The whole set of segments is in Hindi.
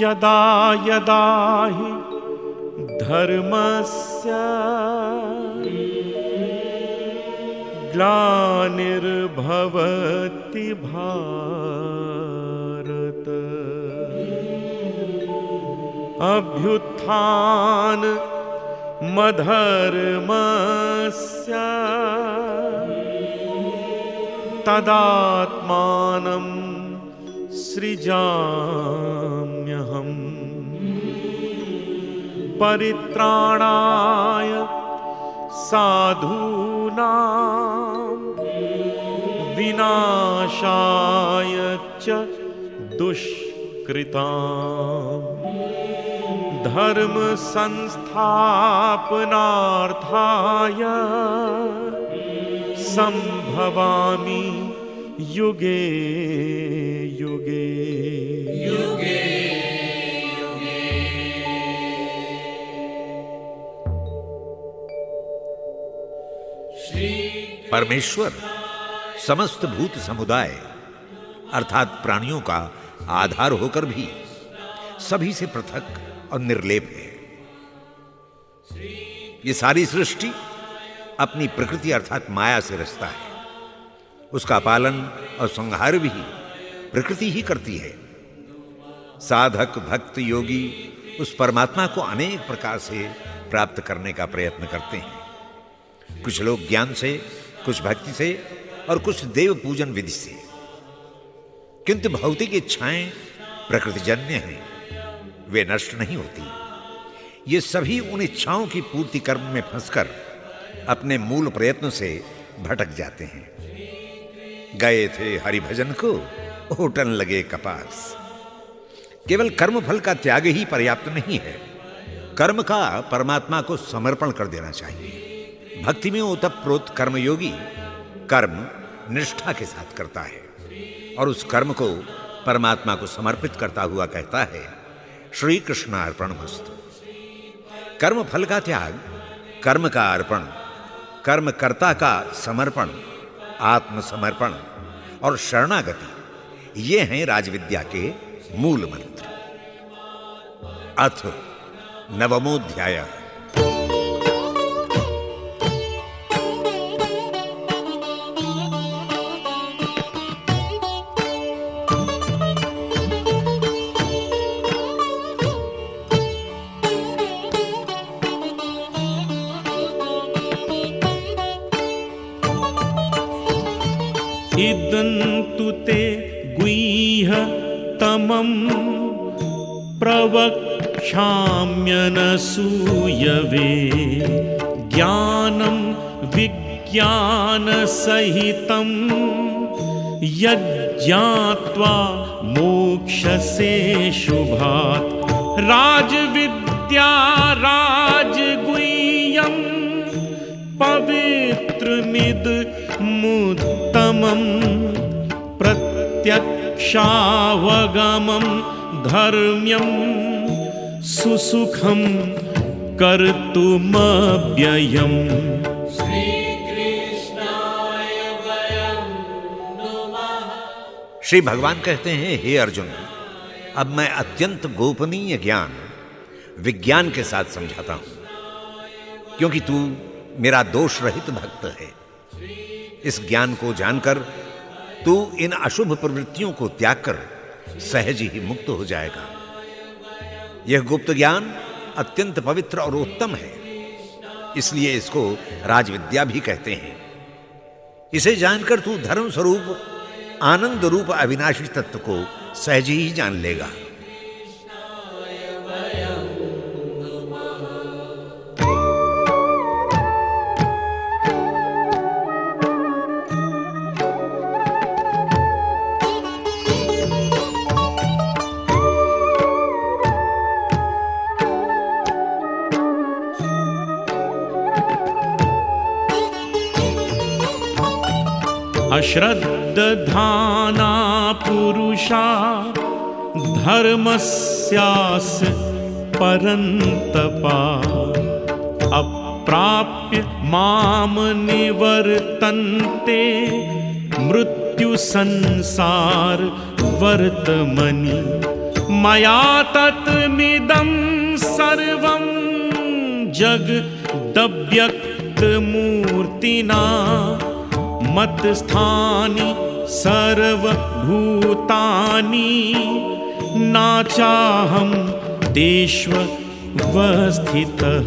यदा यदा हि धर्मस्य ग्लानिर्भवति भारत अभ्युत्थान मधर्मस्य तदात्मानं सृजाम्यहम् परित्राणाय साधूनां विनाशाय च दुष्कृताम् धर्म संस्थापनार्थाय संभवामि युगे युगे युगे युगे। परमेश्वर समस्त भूत समुदाय अर्थात प्राणियों का आधार होकर भी सभी से पृथक और निर्लेप है। ये सारी सृष्टि अपनी प्रकृति अर्थात माया से रचता है। उसका पालन और संहार भी प्रकृति ही करती है। साधक भक्त योगी उस परमात्मा को अनेक प्रकार से प्राप्त करने का प्रयत्न करते हैं। कुछ लोग ज्ञान से, कुछ भक्ति से और कुछ देव पूजन विधि से। किंतु भौतिक इच्छाएं प्रकृतिजन्य हैं, वे नष्ट नहीं होती। ये सभी उन इच्छाओं की पूर्ति कर्म में फंसकर अपने मूल प्रयत्न से भटक जाते हैं। गए थे हरिभजन को, होटन लगे कपास। केवल कर्म फल का त्याग ही पर्याप्त नहीं है। कर्म का परमात्मा को समर्पण कर देना चाहिए। भक्ति में ओतप्रोत कर्मयोगी कर्म निष्ठा के साथ करता है और उस कर्म को परमात्मा को समर्पित करता हुआ कहता है, श्री कृष्ण अर्पणमस्तु। कर्म फल का त्याग, कर्म का अर्पण, कर्मकर्ता का समर्पण, आत्मसमर्पण और शरणागति, ये हैं राजविद्या के मूल मंत्र। अथ नवमोऽध्याय। इदन्तु ते गुह्यतमं प्रवक्ष्याम्यनसूयवे ज्ञानं विज्ञानसहितं यज्ञात्वा मोक्षसे शुभात् राजविद्या राजगुह्यं पवित्रमिदमुत्तमं प्रत्यक्षावगमं धर्म्यं सुसुखं कर्तुमव्ययम्। श्री भगवान कहते हैं, हे अर्जुन, अब मैं अत्यंत गोपनीय ज्ञान विज्ञान के साथ समझाता हूं, क्योंकि तू मेरा दोष रहित भक्त है। इस ज्ञान को जानकर तू इन अशुभ प्रवृत्तियों को त्याग कर सहज ही मुक्त हो जाएगा। यह गुप्त ज्ञान अत्यंत पवित्र और उत्तम है, इसलिए इसको राजविद्या भी कहते हैं। इसे जानकर तू धर्म स्वरूप आनंद रूप अविनाशी तत्व को सहज ही जान लेगा। अश्रद्धाना पुरुषा धर्मस्यास्य परन्तपा अप्राप्य माम निवर्तन्ते मृत्यु संसार वर्तमनि मया तत्मिदं सर्वं जगदव्यक्तमूर्तिना मत्स्थानि सर्वभूतानि नाचाहं तेष्वस्थितः।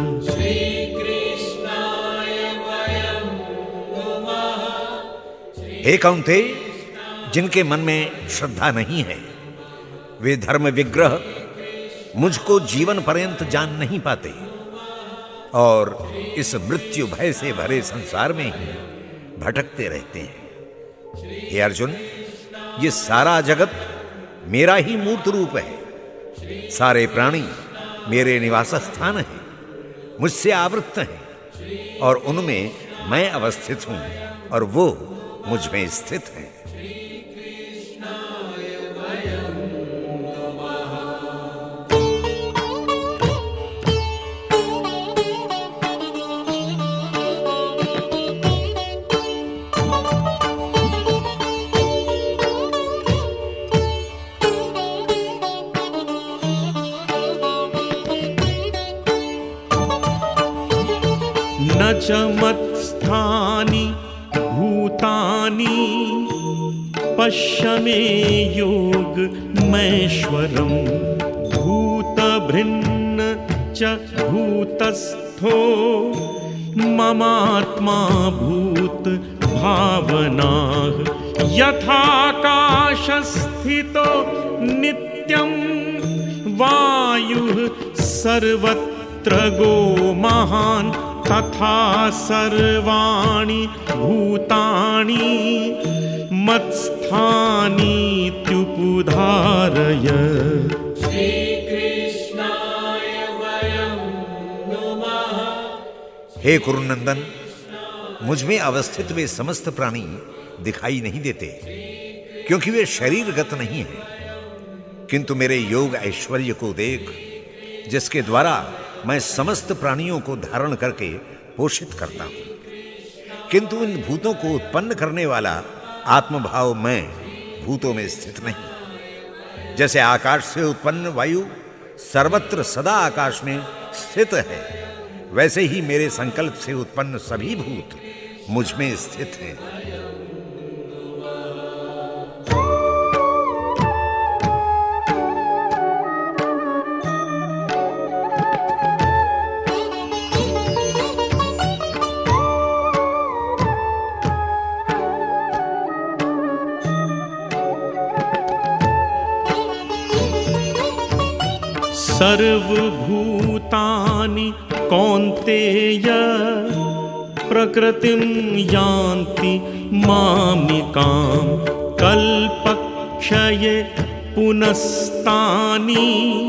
हे कौन्तेय, जिनके मन में श्रद्धा नहीं है वे धर्म विग्रह मुझको जीवन पर्यंत जान नहीं पाते और इस मृत्यु भय से भरे संसार में ही भटकते रहते हैं। हे अर्जुन, ये सारा जगत मेरा ही मूर्त रूप है। सारे प्राणी मेरे निवास स्थान हैं, मुझसे आवृत्त हैं और उनमें मैं अवस्थित हूं और वो मुझ में स्थित है। न च मत्स्थानि भूतानि पश्य मे योगमैश्वरम् भूतभृन्न च भूतस्थो ममात्मा भूत भावनाः यथाकाशस्थितो नित्यं वायुः सर्वत्र गो महान् तथा सर्वाणि भूतानि मत्स्थानीत्युपधारय। हे कुरुनंदन, मुझ में अवस्थित वे समस्त प्राणी दिखाई नहीं देते क्योंकि वे शरीरगत नहीं हैं, किंतु मेरे योग ऐश्वर्य को देख, जिसके द्वारा मैं समस्त प्राणियों को धारण करके पोषित करता हूं। किंतु इन भूतों को उत्पन्न करने वाला आत्मभाव मैं भूतों में स्थित नहीं। जैसे आकाश से उत्पन्न वायु सर्वत्र सदा आकाश में स्थित है, वैसे ही मेरे संकल्प से उत्पन्न सभी भूत मुझ में स्थित हैं। सर्वभूतानि कौन्तेय प्रकृतिं यान्ति मामिकां कल्पक्षये पुनस्तानि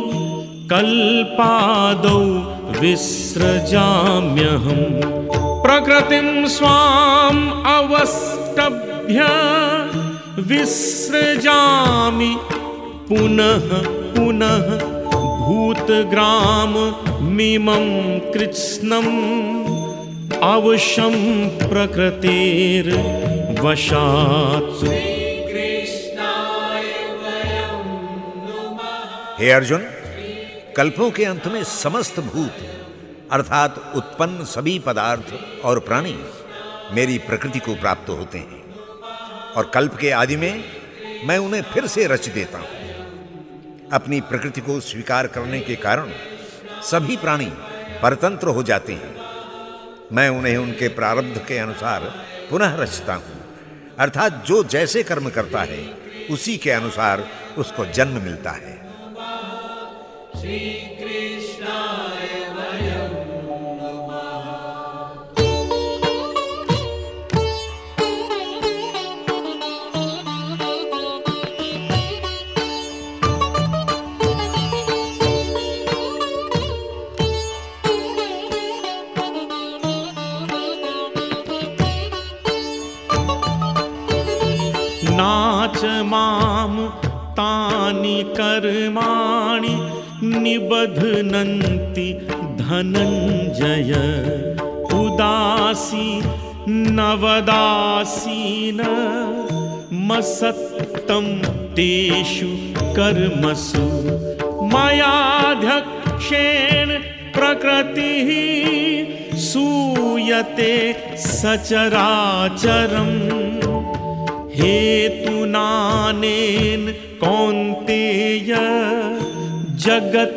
कल्पादौ विसृजाम्यहम् प्रकृतिं स्वाम् अवष्टभ्य विसृजामि पुनः पुनः भूतग्राम मिमं कृत्स्नम् अवशं प्रकृतेर्वशात्। हे अर्जुन, कल्पों के अंत में समस्त भूत अर्थात उत्पन्न सभी पदार्थ और प्राणी मेरी प्रकृति को प्राप्त होते हैं और कल्प के आदि में मैं उन्हें फिर से रच देता हूं। अपनी प्रकृति को स्वीकार करने के कारण सभी प्राणी परतंत्र हो जाते हैं। मैं उन्हें उनके प्रारब्ध के अनुसार पुनः रचता हूं, अर्थात जो जैसे कर्म करता है उसी के अनुसार उसको जन्म मिलता है। नाच माम तानि कर्माणि निबध्नन्ति धनंजय उदासी नवदासीन मसक्तं तेषु कर्मसु मयाध्यक्षेण प्रकृतिः सूयते सचराचरम् हेतुनानेन कौन्तेय जगत्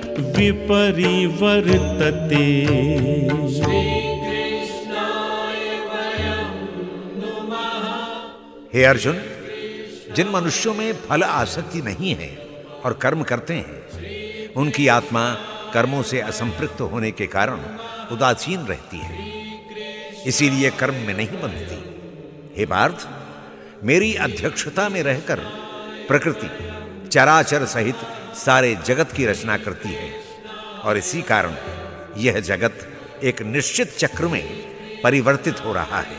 विपरिवर्तते। हे अर्जुन, जिन मनुष्यों में फल आसक्ति नहीं है और कर्म करते हैं, उनकी आत्मा कर्मों से असंपृक्त होने के कारण उदासीन रहती है, इसीलिए कर्म में नहीं बंधती। हे पार्थ, मेरी अध्यक्षता में रहकर प्रकृति चराचर सहित सारे जगत की रचना करती है और इसी कारण यह जगत एक निश्चित चक्र में परिवर्तित हो रहा है।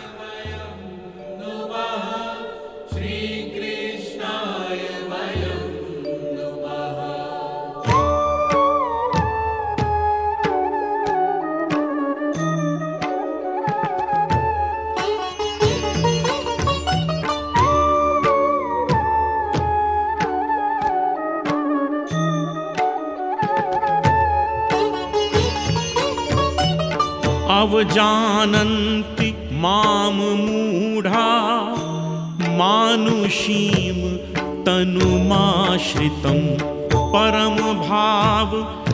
अवजानन्ति मां मूढ़ा मानुषीं तनुमाश्रितं परम भाव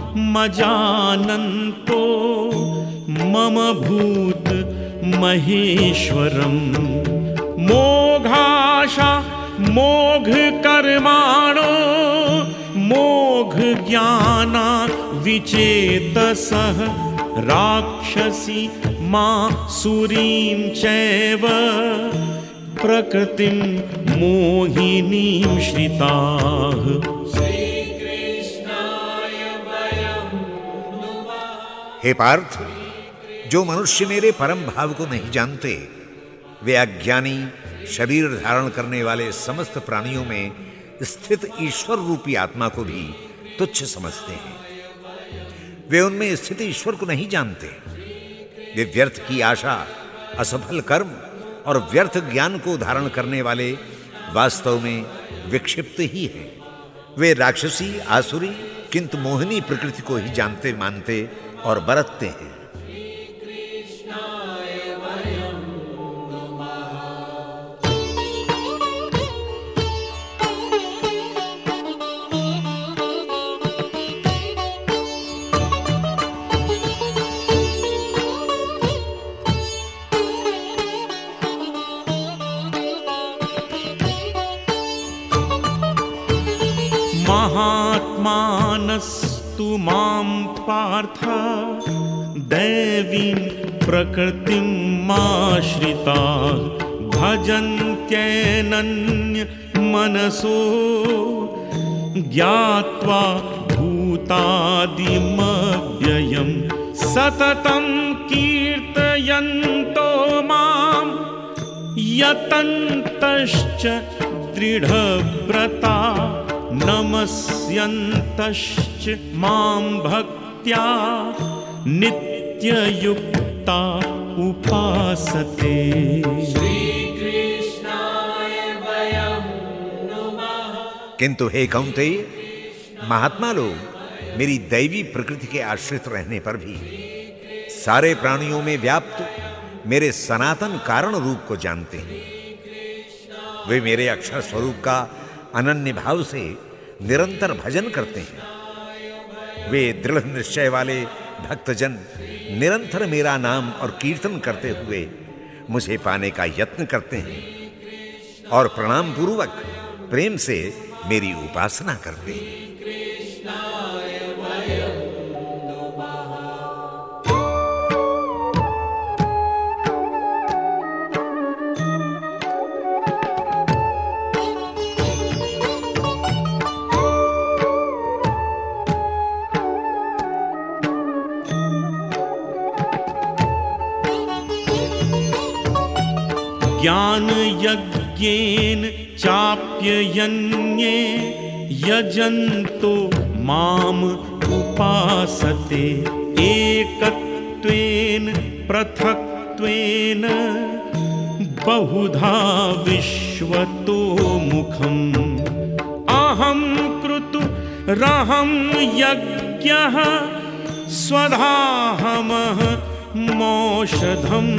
मजानन्तो मम भूत महेश्वरम् मोघाशा मोघ कर्माणो मोघ ज्ञाना विचेतसः राक्षसी मासुरीं चैव प्रकृतिं मोहिनीं श्रिताः। हे पार्थ, जो मनुष्य मेरे परम भाव को नहीं जानते, वे अज्ञानी शरीर धारण करने वाले समस्त प्राणियों में स्थित ईश्वर रूपी आत्मा को भी तुच्छ समझते हैं। वे उनमें स्थित ईश्वर को नहीं जानते। वे व्यर्थ की आशा, असफल कर्म और व्यर्थ ज्ञान को धारण करने वाले वास्तव में विक्षिप्त ही हैं। वे राक्षसी आसुरी किंतु मोहिनी प्रकृति को ही जानते मानते और बरतते हैं। महात्मानस्तु मां पार्थ दैवीं प्रकृतिं माश्रिताः भजन्त्यनन्य मनसो ज्ञात्वा भूतादिमव्ययम् सततं कीर्तयन्तो मां यतन्तश्च दृढव्रता नमस्यन्तश्च मां भक्त्या नित्ययुक्ता उपासते। किंतु हे कौन्तेय, महात्मा लोग मेरी दैवी प्रकृति के आश्रित रहने पर भी सारे प्राणियों में व्याप्त मेरे सनातन कारण रूप को जानते हैं। वे मेरे अक्षर स्वरूप का अनन्य भाव से निरंतर भजन करते हैं। वे दृढ़ निश्चय वाले भक्तजन निरंतर मेरा नाम और कीर्तन करते हुए मुझे पाने का यत्न करते हैं और प्रणाम पूर्वक प्रेम से मेरी उपासना करते हैं। ज्ञान यज्ञेन चाप्ययन्ये यजन्तो माम उपासते एकत्वेन पृथक्त्वेन बहुधा विश्वतो मुखम् अहं क्रतुरहं यज्ञः स्वधाहमः मौषधम्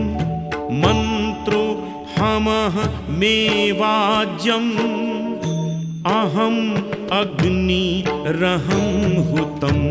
मन्त्रोऽहमः मेवाज्यम् अहं अग्निरहं हुतम्।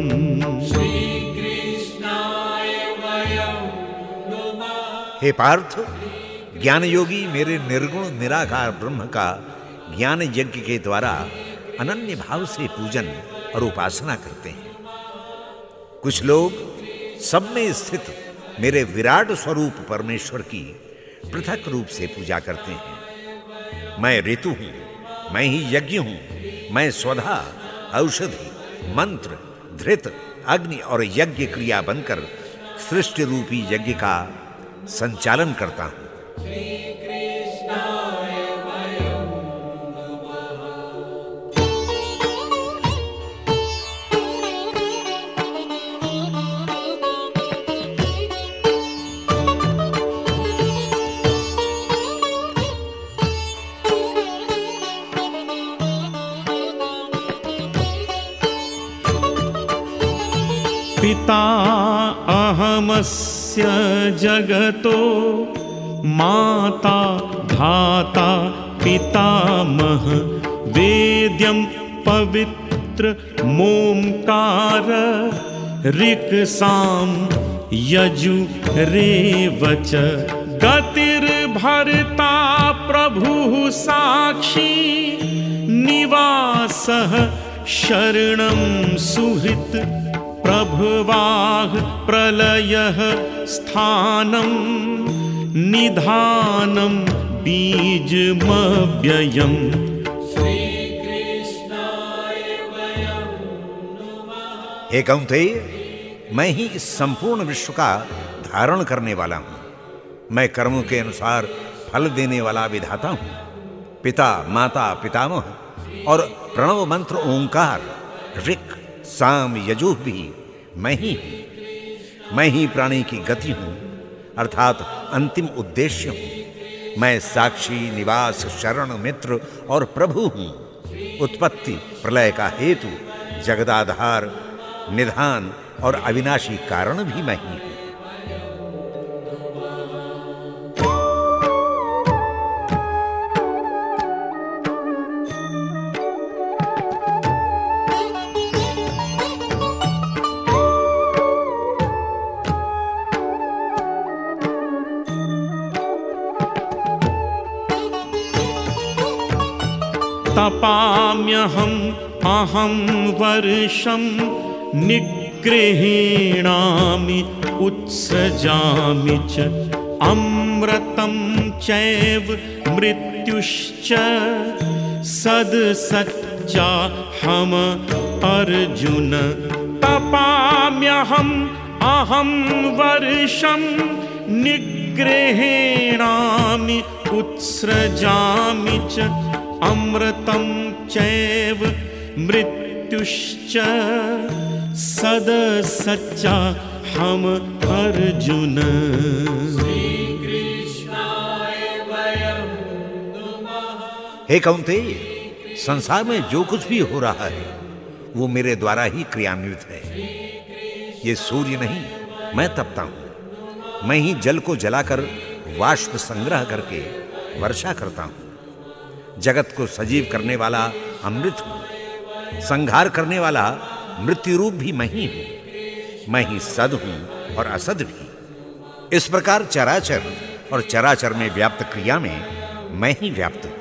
हे पार्थ, ज्ञान योगी मेरे निर्गुण निराकार ब्रह्म का ज्ञान यज्ञ के द्वारा अनन्य भाव से पूजन और उपासना करते हैं। कुछ लोग सब में स्थित मेरे विराट स्वरूप परमेश्वर की पृथक रूप से पूजा करते हैं। मैं ऋतु हूं, मैं ही यज्ञ हूं, मैं स्वधा, औषधि, मंत्र, धृत, अग्नि और यज्ञ क्रिया बनकर सृष्टि रूपी यज्ञ का संचालन करता हूं। पिता अहमस्य जगतो माता धाता पितामह वेद्यं पवित्र मोंकार ऋक् साम यजुरेवच गतिर्भर्ता प्रभुः साक्षी निवासः शरणं सुहृत् प्रभवाः प्रलयः स्थानं निधानं बीजमव्ययम्। हे कौन्तेय, मैं ही इस संपूर्ण विश्व का धारण करने वाला हूं। मैं कर्मों के अनुसार फल देने वाला विधाता हूं। पिता, माता, पितामह और प्रणव मंत्र ओंकार, ऋक्, साम, यजुः भी मैं ही हूं। मैं ही प्राणी की गति हूं, अर्थात अंतिम उद्देश्य हूं। मैं साक्षी, निवास, शरण, मित्र और प्रभु हूं। उत्पत्ति, प्रलय का हेतु, जगदाधार, निधान और अविनाशी कारण भी मैं ही हूं। तपाम्यहम् अहं वर्षं निगृह्णामि उत्सृजामि च अमृतं चैव मृत्युश्च सदसच्चाहम् अर्जुन। तपाम्यहम् अहं वर्षं निगृह्णामि उत्सृजामि च अमृतं चैव मृत्युश्च सदसच्चाहम् अर्जुन। हे कौन्तेय, संसार में जो कुछ भी हो रहा है वो मेरे द्वारा ही क्रियान्वित है। ये सूर्य नहीं, मैं तपता हूं। मैं ही जल को जलाकर वाष्प संग्रह करके वर्षा करता हूं। जगत को सजीव करने वाला अमृत हूं। संहार करने वाला मृत्यु रूप भी मैं ही हूं। मैं ही सद हूं और असद भी। इस प्रकार चराचर और चराचर में व्याप्त क्रिया में मैं ही व्याप्त हूं।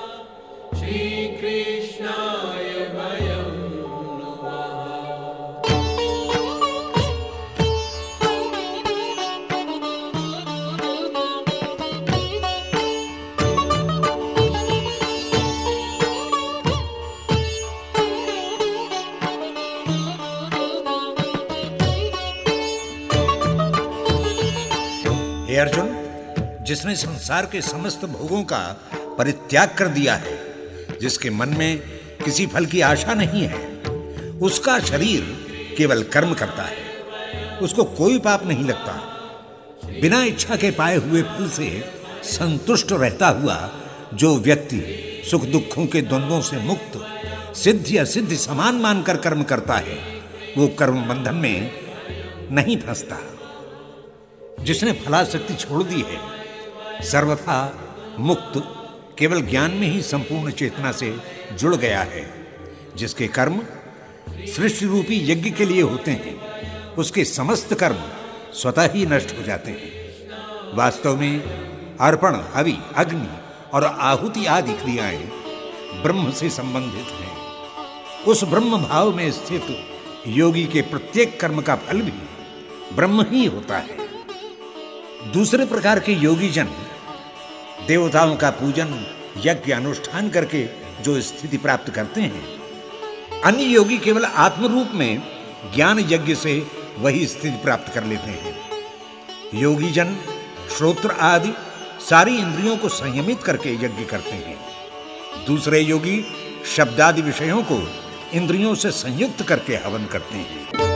हे अर्जुन, जिसने संसार के समस्त भोगों का परित्याग कर दिया है, जिसके मन में किसी फल की आशा नहीं है, उसका शरीर केवल कर्म करता है। उसको कोई पाप नहीं लगता। बिना इच्छा के पाए हुए फल से संतुष्ट रहता हुआ जो व्यक्ति सुख दुखों के द्वंद्वों से मुक्त सिद्ध या सिद्ध समान मानकर कर्म करता है, वो कर्म बंधन में नहीं फंसता। जिसने फलाशक्ति छोड़ दी है, सर्वथा मुक्त, केवल ज्ञान में ही संपूर्ण चेतना से जुड़ गया है। जिसके कर्म सृष्टि रूपी यज्ञ के लिए होते हैं, उसके समस्त कर्म स्वतः ही नष्ट हो जाते हैं। वास्तव में अर्पण, हवि, अग्नि और आहुति आदि क्रियाएं ब्रह्म से संबंधित हैं। उस ब्रह्म भाव में स्थित योगी के प्रत्येक कर्म का फल भी ब्रह्म ही होता है। दूसरे प्रकार के योगी जन देवताओं का पूजन, यज्ञ अनुष्ठान करके जो स्थिति प्राप्त करते हैं, अन्य योगी केवल आत्म रूप में ज्ञान यज्ञ से वही स्थिति प्राप्त कर लेते हैं। योगी जन श्रोत्र आदि सारी इंद्रियों को संयमित करके यज्ञ करते हैं। दूसरे योगी शब्दादि विषयों को इंद्रियों से संयुक्त करके हवन करते हैं।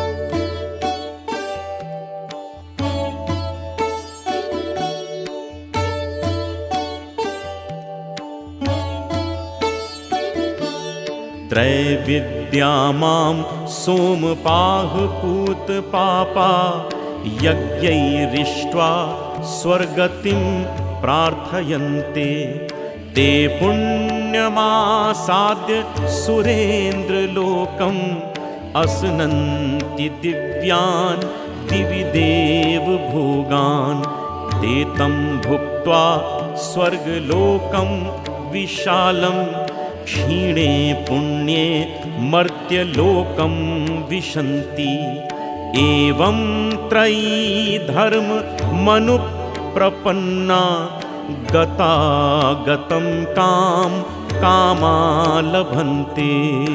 त्रैविद्या मां सोमपाह पूत पापा यज्ञैरिष्ट्वा स्वर्गतिं प्रार्थयन्ते ते पुण्यमासाद्य सुरेन्द्रलोकम् असनन्ति दिव्यान् दिवि देव भोगान् ते तं भुक्त्वा स्वर्गलोकं विशालं क्षीणे पुण्ये मर्त्यलोकं विशन्ति। एवं त्रयी धर्म मनुप्रपन्ना गतागतं काम कामा लभन्ते।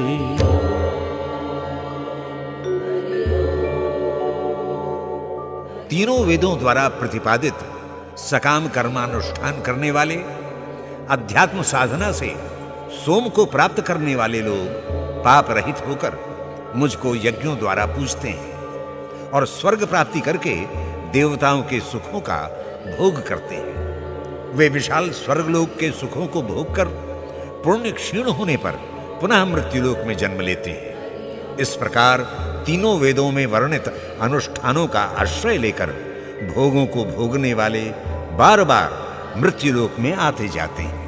तीनों वेदों द्वारा प्रतिपादित सकाम कर्मानुष्ठान करने वाले, अध्यात्म साधना से सोम को प्राप्त करने वाले लोग पाप रहित होकर मुझको यज्ञों द्वारा पूजते हैं और स्वर्ग प्राप्ति करके देवताओं के सुखों का भोग करते हैं। वे विशाल स्वर्गलोक के सुखों को भोग कर पुण्य क्षीण होने पर पुनः मृत्युलोक में जन्म लेते हैं। इस प्रकार तीनों वेदों में वर्णित अनुष्ठानों का आश्रय लेकर भोगों को भोगने वाले बार बार मृत्युलोक में आते जाते हैं।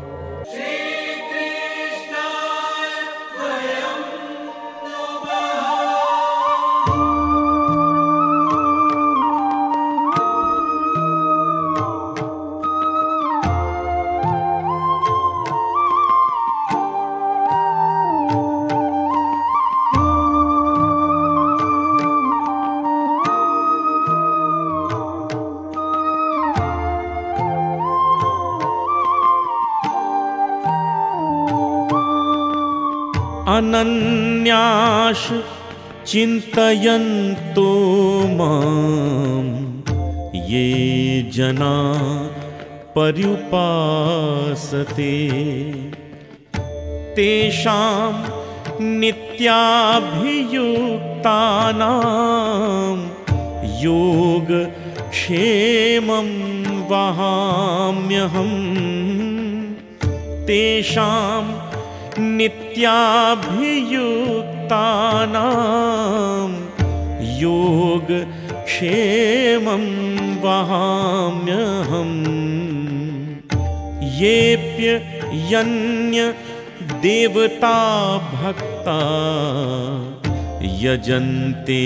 अनन्याश चिन्तयन्तो मां ये जना पर्युपासते तेषां नित्याभियुक्तानां योगक्षेमं वहाम्यहम्। तेषां नित्याभियुक्तानां योगक्षेमं वहाम्यहम्। येऽप्यन्य देवता भक्ता यजन्ते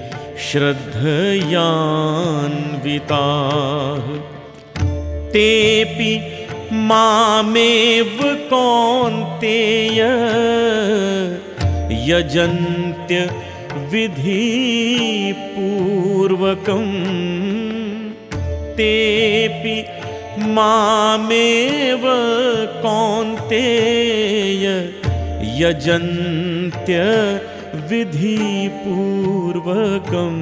श्रद्धयान्विताः तेऽपि मामेव कौन्तेय यजन्त्य विधिपूर्वकम्। तेऽपि मामेव कौन्तेय यजन्त्य विधिपूर्वकम्।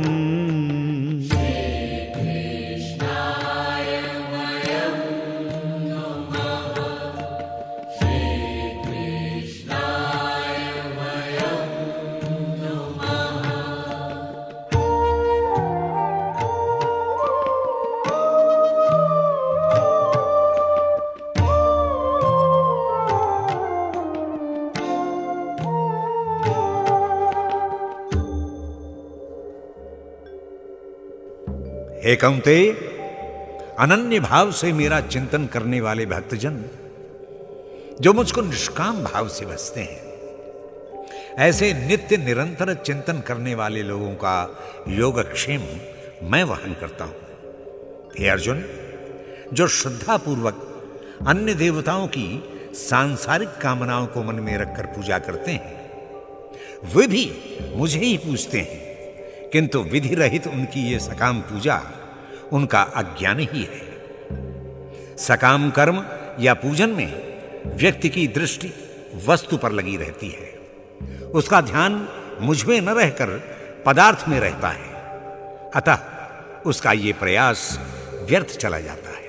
हे कौंतेय, अनन्य भाव से मेरा चिंतन करने वाले भक्तजन जो मुझको निष्काम भाव से बसते हैं, ऐसे नित्य निरंतर चिंतन करने वाले लोगों का योगक्षेम मैं वहन करता हूं। हे अर्जुन, जो श्रद्धापूर्वक अन्य देवताओं की सांसारिक कामनाओं को मन में रखकर पूजा करते हैं, वे भी मुझे ही पूजते हैं, किंतु विधि रहित उनकी ये सकाम पूजा उनका अज्ञान ही है। सकाम कर्म या पूजन में व्यक्ति की दृष्टि वस्तु पर लगी रहती है, उसका ध्यान मुझ में न रहकर पदार्थ में रहता है, अतः उसका ये प्रयास व्यर्थ चला जाता है।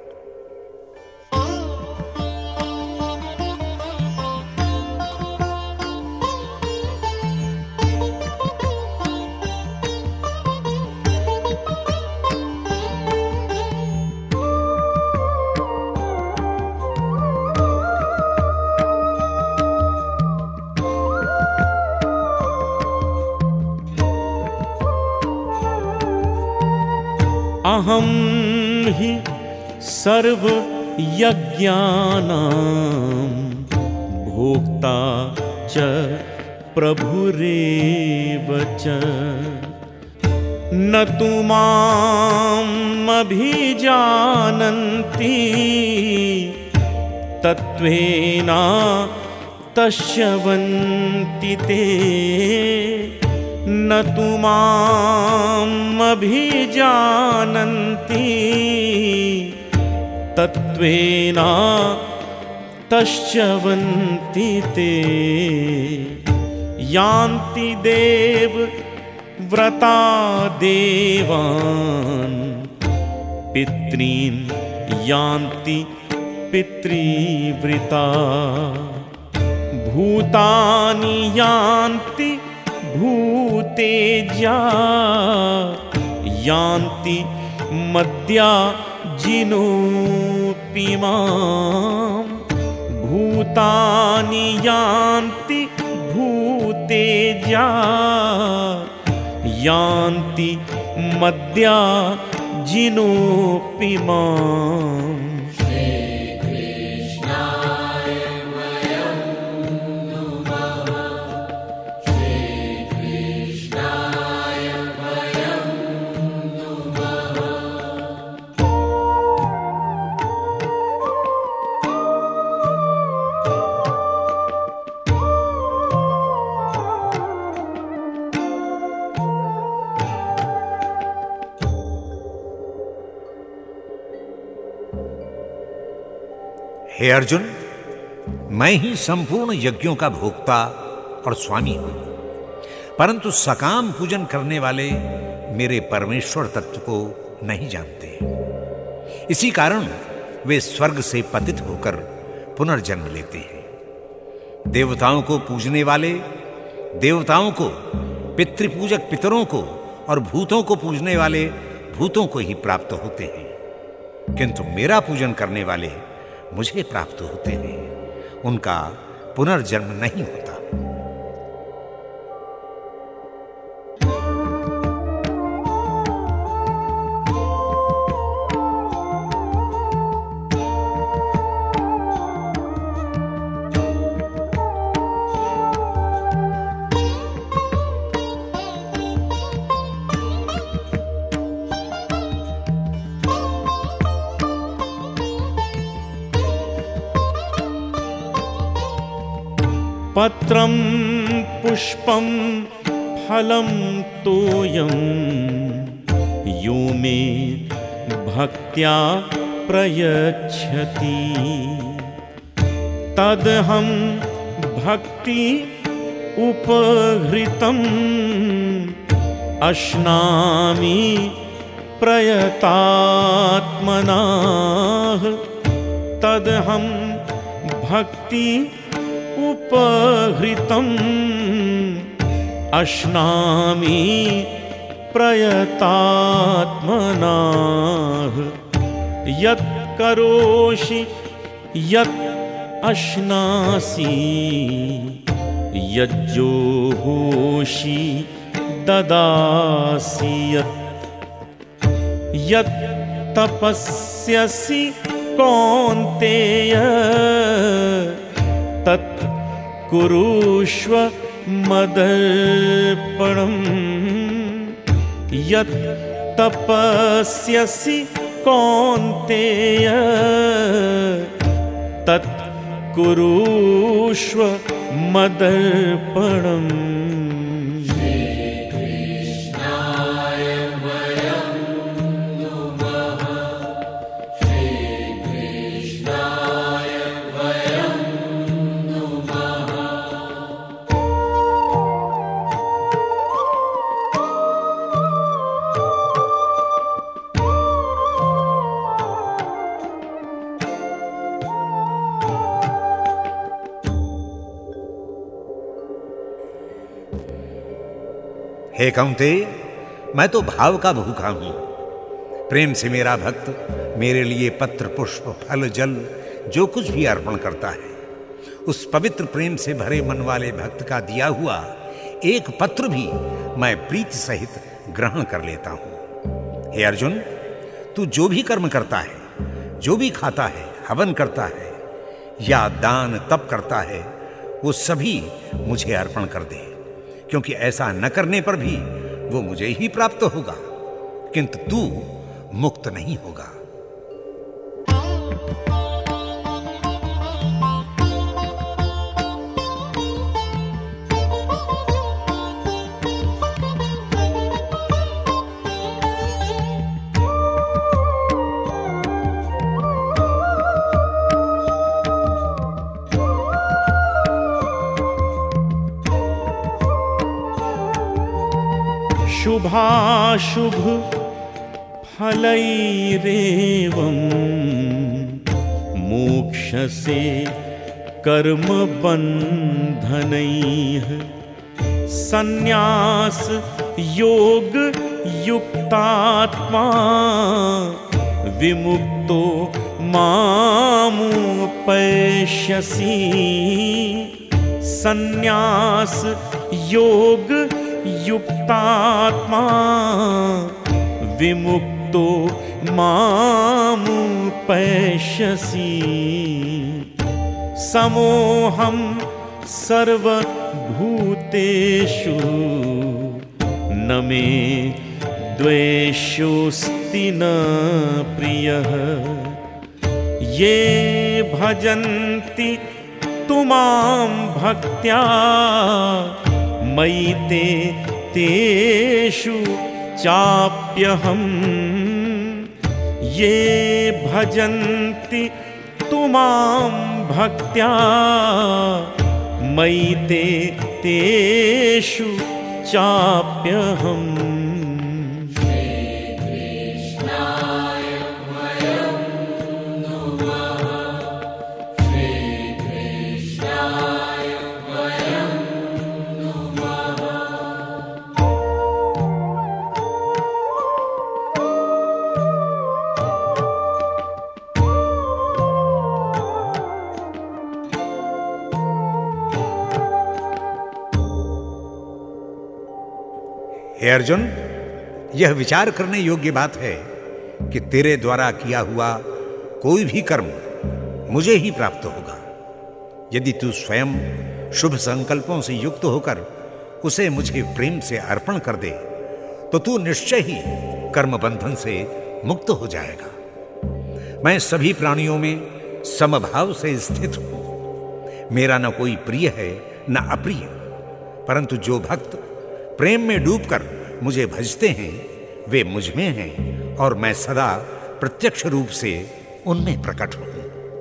अहं हि सर्व यज्ञानां भोक्ता च प्रभुरेव च न तु माम् अभिजानन्ति तत्त्वेन तस्यवन्ति ते न तु माम् अभिजानन्ति तत्त्वेन तस्यवन्ति ते यान्ति देव व्रता देवान् पितॄन् यान्ति पितृव्रता भूतानि यान्ति भूतेज्या यान्ति मद्या जिनोऽपि माम् भूतानि यान्ति भूतेज्या यान्ति मद्या जिनोऽपि माम्। हे अर्जुन, मैं ही संपूर्ण यज्ञों का भोक्ता और स्वामी हूं, परंतु सकाम पूजन करने वाले मेरे परमेश्वर तत्व को नहीं जानते। इसी कारण वे स्वर्ग से पतित होकर पुनर्जन्म लेते हैं। देवताओं को पूजने वाले देवताओं को, पितृपूजक पितरों को और भूतों को पूजने वाले भूतों को ही प्राप्त होते हैं, किंतु मेरा पूजन करने वाले मुझे प्राप्त होते हैं, उनका पुनर्जन्म नहीं होता। पत्रं पुष्पं फलं तोयं यो मे भक्त्या प्रयच्छति तदहं भक्ति उपहृतम् अश्नामि प्रयतात्मनाः तदहं भक्ति उपहृतम् अश्नामि प्रयतात्मनाः यत् करोषि यत् अश्नासि यज्जोहोषि ददासि यत् यत् तपस्यसि कौन्तेय तत् कुरुष्व मदर्पणम्। यत् तपस्यसि कौन्तेय तत् कुरुष्व मदर्पणम्। हे कौंतेय, मैं तो भाव का भूखा हूं। प्रेम से मेरा भक्त मेरे लिए पत्र, पुष्प, फल, जल जो कुछ भी अर्पण करता है, उस पवित्र प्रेम से भरे मन वाले भक्त का दिया हुआ एक पत्र भी मैं प्रीति सहित ग्रहण कर लेता हूं। हे अर्जुन, तू जो भी कर्म करता है, जो भी खाता है, हवन करता है या दान तप करता है, वो सभी मुझे अर्पण कर दे, क्योंकि ऐसा न करने पर भी वो मुझे ही प्राप्त होगा, किंतु तू मुक्त नहीं होगा। शुभाशुभ फलैरेवं मोक्षसे कर्म बन्धनैः संन्यास योग युक्तात्मा विमुक्तो मामुपैष्यसि। संन्यास योग युक्तात्मा विमुक्तो मामुपैष्यसि। समोऽहं सर्वभूतेषु न मे द्वेष्योऽस्ति न प्रियः। ये भजन्ति तु मां भक्त्या मयि ते तेषु चाप्यहम्। ये भजन्ति तु मां भक्त्या मयि ते तेषु चाप्यहम्। हे अर्जुन, यह विचार करने योग्य बात है कि तेरे द्वारा किया हुआ कोई भी कर्म मुझे ही प्राप्त होगा। यदि तू स्वयं शुभ संकल्पों से युक्त होकर उसे मुझे प्रेम से अर्पण कर दे, तो तू निश्चय ही कर्म बंधन से मुक्त हो जाएगा। मैं सभी प्राणियों में समभाव से स्थित हूं। मेरा न कोई प्रिय है न अप्रिय, परंतु जो भक्त प्रेम में डूबकर मुझे भजते हैं वे मुझ में हैं और मैं सदा प्रत्यक्ष रूप से उनमें प्रकट हूं।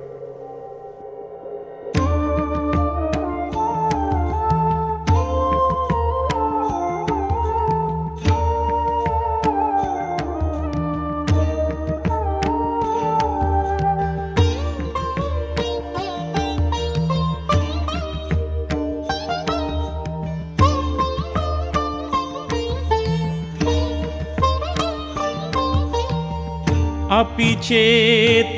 अपि चेत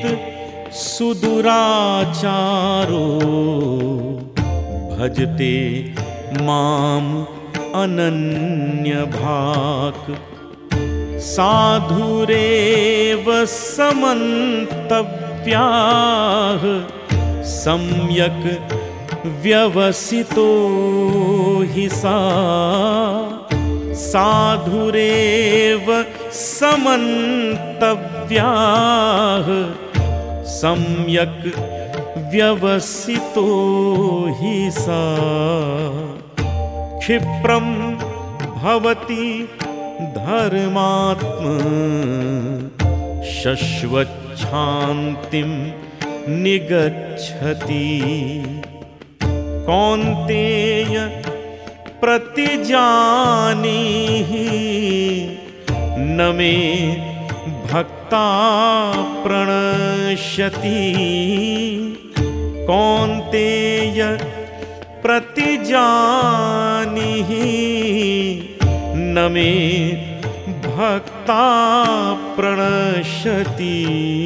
सुदुराचारो भजते माम अनन्यभाक् साधुरेव समन्तव्याः सम्यक् व्यवसितो हि सा साधुरेव समन्तव्याः सम्यक् व्यवसितो हि सा क्षिप्रं भवति धर्मात्मा शश्वच्छान्तिं निगच्छति कौन्तेय प्रतिजानीहि न मे भक्ता प्रणश्यति कौन्तेय प्रतिजानीहि न मे भक्ता प्रणश्यति।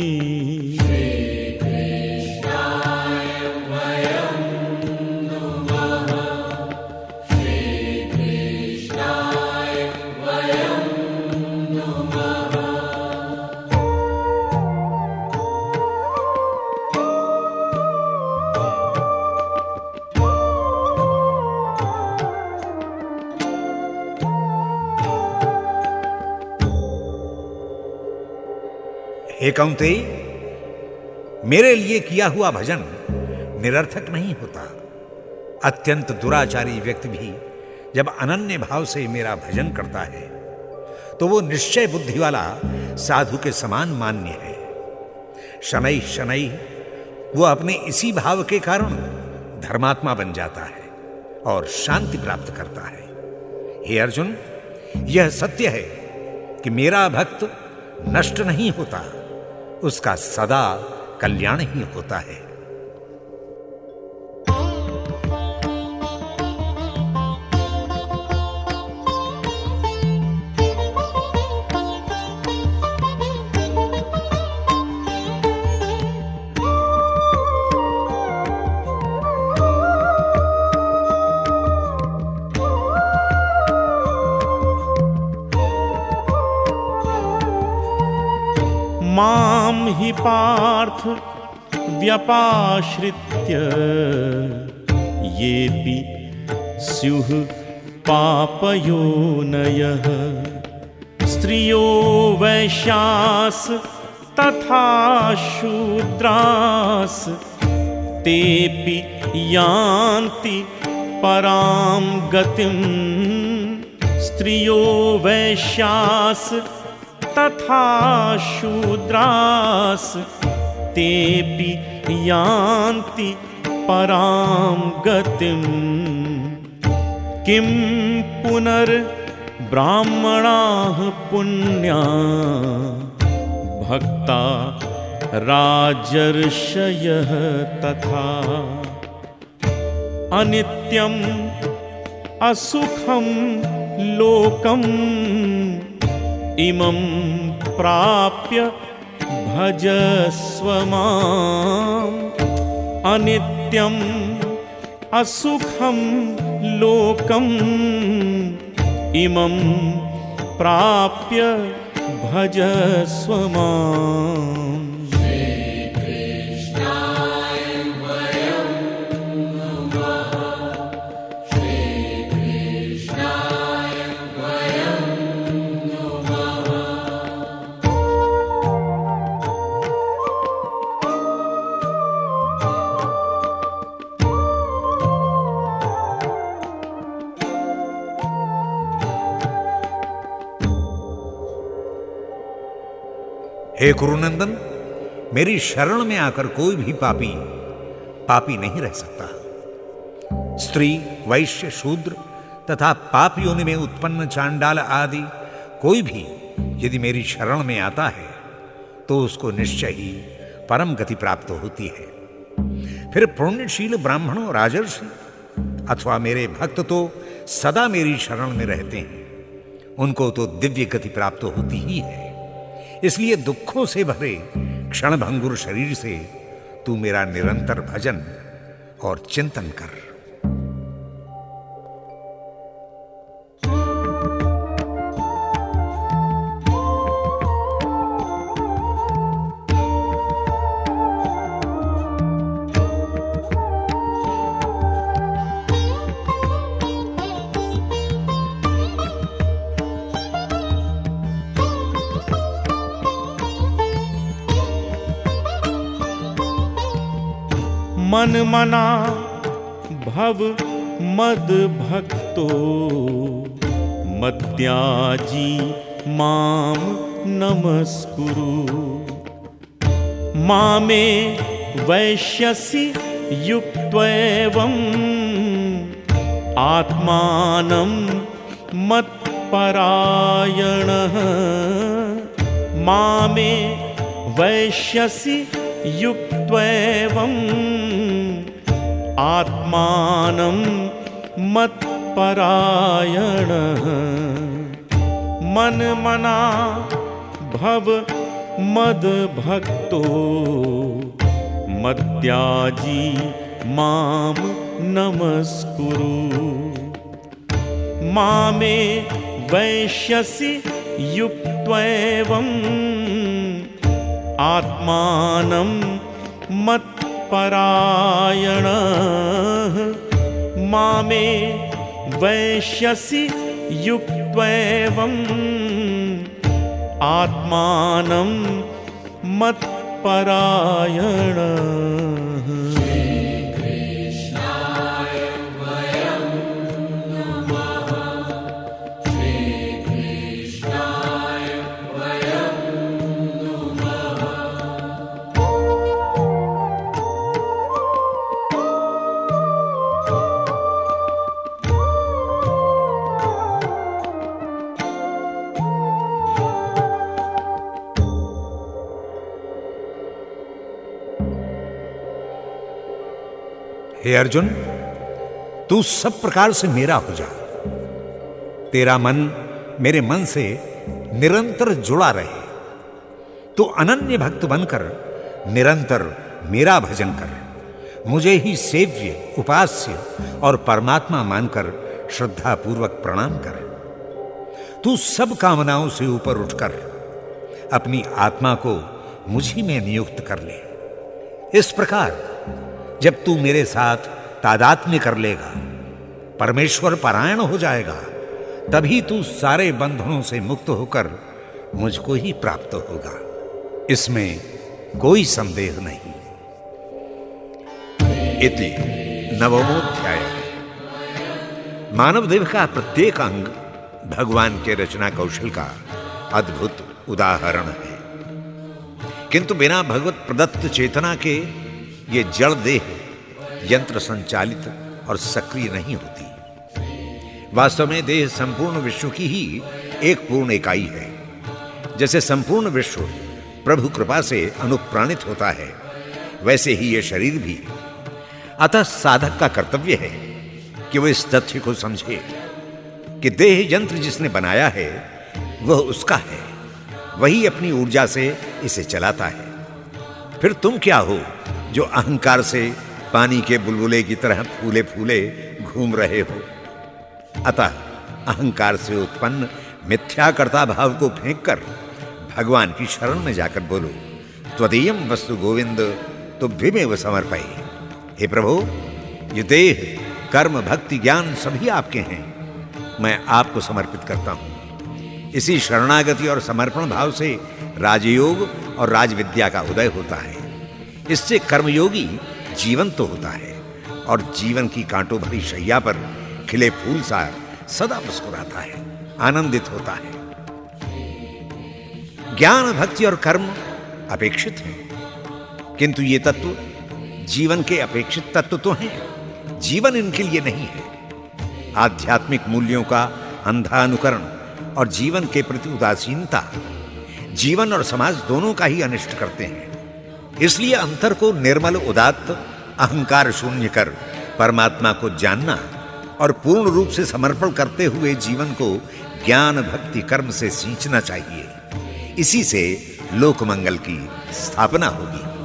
हे कौन्तेय, मेरे लिए किया हुआ भजन निरर्थक नहीं होता। अत्यंत दुराचारी व्यक्ति भी जब अनन्य भाव से मेरा भजन करता है तो वो निश्चय बुद्धि वाला साधु के समान मान्य है। शनैः शनैः वो अपने इसी भाव के कारण धर्मात्मा बन जाता है और शांति प्राप्त करता है। हे अर्जुन, यह सत्य है कि मेरा भक्त नष्ट नहीं होता, उसका सदा कल्याण ही होता है। मां हि पार्थ व्यपाश्रित्य येऽपि स्युः पापयोनयः स्त्रियो वैश्यास् तथा शूद्रास् तेऽपि यान्ति परां गतिम् स्त्रियो वैश्यास् तथा शूद्रास् तेऽपि यान्ति परां गतिम् किं पुनर्ब्राह्मणाः पुण्या भक्ता राजर्षयः तथा अनित्यम् असुखं लोकम् इमं प्राप्य भजस्व माम् अनित्यम् असुखं लोकम् इमं प्राप्य भजस्व माम्। हे कुरुनंदन, मेरी शरण में आकर कोई भी पापी नहीं रह सकता। स्त्री, वैश्य, शूद्र तथा पाप योनि में उत्पन्न चांडाल आदि कोई भी यदि मेरी शरण में आता है तो उसको निश्चय ही परम गति प्राप्त होती है। फिर पुण्यशील ब्राह्मणों, राजर्षि अथवा मेरे भक्त तो सदा मेरी शरण में रहते हैं, उनको तो दिव्य गति प्राप्त होती ही है। इसलिए दुखों से भरे क्षणभंगुर शरीर से तू मेरा निरंतर भजन और चिंतन कर। मन मना भव मद भक्तो मद्याजी माम नमस्कुरु। मामे वैश्यसि युक्त्वैवम् आत्मानं मत्परायणः। मामे वैश्यसि युक्त्वैवम् आत्मानं मत्परायणः। मन मना भव मद भक्तो मद्याजी माम नमस्कुरु। मामे वैश्यसि युक्त्वैवम् आत्मानं मत्परायणः। मामे वैश्यसि युक्त्वैवम् आत्मानं मत्परायणः। हे अर्जुन, तू सब प्रकार से मेरा हो जा। तेरा मन मेरे मन से निरंतर जुड़ा रहे। तू अनन्य भक्त बनकर निरंतर मेरा भजन कर। मुझे ही सेव्य, उपास्य और परमात्मा मानकर श्रद्धा पूर्वक प्रणाम कर। तू सब कामनाओं से ऊपर उठकर अपनी आत्मा को मुझी में नियुक्त कर ले। इस प्रकार जब तू मेरे साथ तादात्म्य कर लेगा, परमेश्वर परायण हो जाएगा, तभी तू सारे बंधनों से मुक्त होकर मुझको ही प्राप्त होगा। इसमें कोई संदेह नहीं। इति नवमोध्याय। मानव देह का प्रत्येक अंग भगवान के रचना कौशल का अद्भुत उदाहरण है, किंतु बिना भगवत प्रदत्त चेतना के ये जड़ देह यंत्र संचालित और सक्रिय नहीं होती। वास्तव में देह संपूर्ण विश्व की ही एक पूर्ण इकाई है। जैसे संपूर्ण विश्व प्रभु कृपा से अनुप्राणित होता है, वैसे ही यह शरीर भी। अतः साधक का कर्तव्य है कि वह इस तथ्य को समझे कि देह यंत्र जिसने बनाया है वह उसका है, वही अपनी ऊर्जा से इसे चलाता है। फिर तुम क्या हो जो अहंकार से पानी के बुलबुले की तरह फूले फूले घूम रहे हो। अतः अहंकार से उत्पन्न मिथ्याकर्ता भाव को फेंककर भगवान की शरण में जाकर बोलो, त्वदीयं वस्तु गोविंद तुभ्यमेव समर्पये। हे प्रभु, ये देह, कर्म, भक्ति, ज्ञान सभी आपके हैं। मैं आपको समर्पित करता हूं। इसी शरणागति और समर्पण भाव से राजयोग और राजविद्या का उदय होता है। इससे कर्मयोगी जीवन तो होता है और जीवन की कांटों भरी शैया पर खिले फूल सा सदा मुस्कुराता है, आनंदित होता है। ज्ञान, भक्ति और कर्म अपेक्षित हैं, किंतु ये तत्व जीवन के अपेक्षित तत्व तो हैं, जीवन इनके लिए नहीं है। आध्यात्मिक मूल्यों का अंधा अनुकरण और जीवन के प्रति उदासीनता जीवन और समाज दोनों का ही अनिष्ट करते हैं। इसलिए अंतर को निर्मल, उदात्त, अहंकार शून्य कर परमात्मा को जानना और पूर्ण रूप से समर्पण करते हुए जीवन को ज्ञान, भक्ति, कर्म से सींचना चाहिए। इसी से लोक मंगल की स्थापना होगी।